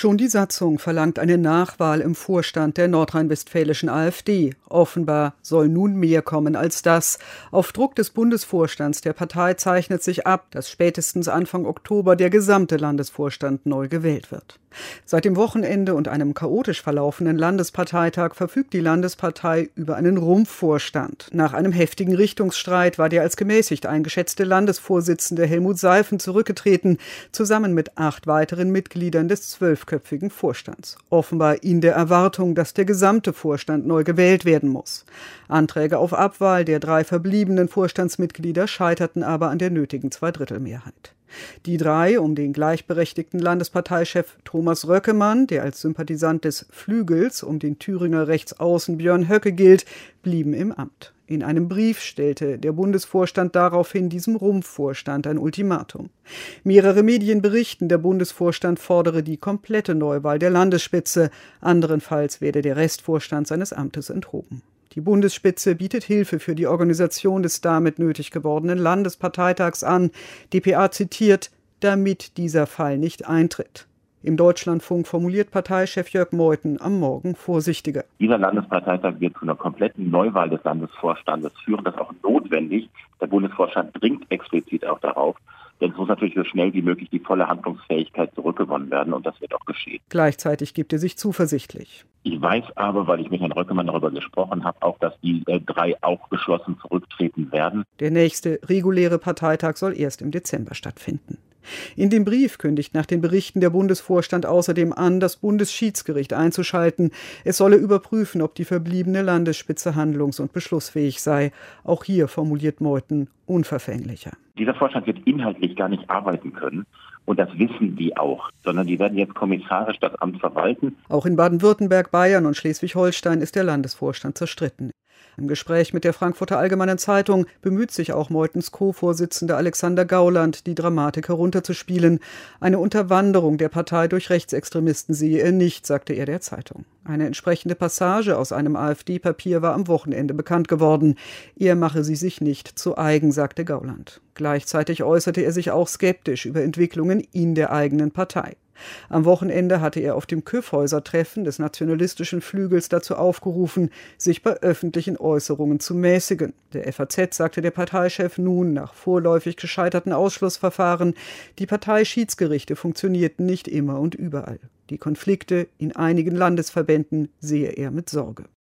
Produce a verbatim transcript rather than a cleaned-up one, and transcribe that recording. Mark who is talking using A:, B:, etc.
A: Schon die Satzung verlangt eine Nachwahl im Vorstand der nordrhein-westfälischen AfD. Offenbar soll nun mehr kommen als das. Auf Druck des Bundesvorstands der Partei zeichnet sich ab, dass spätestens Anfang Oktober der gesamte Landesvorstand neu gewählt wird. Seit dem Wochenende und einem chaotisch verlaufenden Landesparteitag verfügt die Landespartei über einen Rumpfvorstand. Nach einem heftigen Richtungsstreit war der als gemäßigt eingeschätzte Landesvorsitzende Helmut Seifen zurückgetreten, zusammen mit acht weiteren Mitgliedern des zwölfköpfigen Vorstands. Offenbar in der Erwartung, dass der gesamte Vorstand neu gewählt werden muss. Anträge auf Abwahl der drei verbliebenen Vorstandsmitglieder scheiterten aber an der nötigen Zweidrittelmehrheit. Die drei um den gleichberechtigten Landesparteichef Thomas Röckemann, der als Sympathisant des Flügels um den Thüringer Rechtsaußen Björn Höcke gilt, blieben im Amt. In einem Brief stellte der Bundesvorstand daraufhin diesem Rumpfvorstand ein Ultimatum. Mehrere Medien berichten, der Bundesvorstand fordere die komplette Neuwahl der Landesspitze, anderenfalls werde der Restvorstand seines Amtes enthoben. Die Bundesspitze bietet Hilfe für die Organisation des damit nötig gewordenen Landesparteitags an. D P A zitiert, damit dieser Fall nicht eintritt. Im Deutschlandfunk formuliert Parteichef Jörg Meuthen am Morgen vorsichtiger.
B: Dieser Landesparteitag wird zu einer kompletten Neuwahl des Landesvorstandes führen. Das ist auch notwendig. Der Bundesvorstand dringt explizit auch darauf. Denn es muss natürlich so schnell wie möglich die volle Handlungsfähigkeit zurückgewonnen werden. Und das wird auch geschehen.
A: Gleichzeitig gibt er sich zuversichtlich.
B: Ich weiß aber, weil ich mit Herrn Röckemann darüber gesprochen habe, auch, dass die äh, drei auch geschlossen zurücktreten werden.
A: Der nächste reguläre Parteitag soll erst im Dezember stattfinden. In dem Brief kündigt nach den Berichten der Bundesvorstand außerdem an, das Bundesschiedsgericht einzuschalten. Es solle überprüfen, ob die verbliebene Landesspitze handlungs- und beschlussfähig sei. Auch hier formuliert Meuthen unverfänglicher.
B: Dieser Vorstand wird inhaltlich gar nicht arbeiten können. Und das wissen die auch, sondern die werden jetzt kommissarisch das Amt verwalten.
A: Auch in Baden-Württemberg, Bayern und Schleswig-Holstein ist der Landesvorstand zerstritten. Im Gespräch mit der Frankfurter Allgemeinen Zeitung bemüht sich auch Meuthens Co-Vorsitzender Alexander Gauland, die Dramatik herunterzuspielen. Eine Unterwanderung der Partei durch Rechtsextremisten sehe er nicht, sagte er der Zeitung. Eine entsprechende Passage aus einem AfD-Papier war am Wochenende bekannt geworden. Er mache sie sich nicht zu eigen, sagte Gauland. Gleichzeitig äußerte er sich auch skeptisch über Entwicklungen in der eigenen Partei. Am Wochenende hatte er auf dem Kyffhäuser-Treffen des nationalistischen Flügels dazu aufgerufen, sich bei öffentlichen Äußerungen zu mäßigen. Der F A Z sagte der Parteichef nun nach vorläufig gescheiterten Ausschlussverfahren, die Parteischiedsgerichte funktionierten nicht immer und überall. Die Konflikte in einigen Landesverbänden sehe er mit Sorge.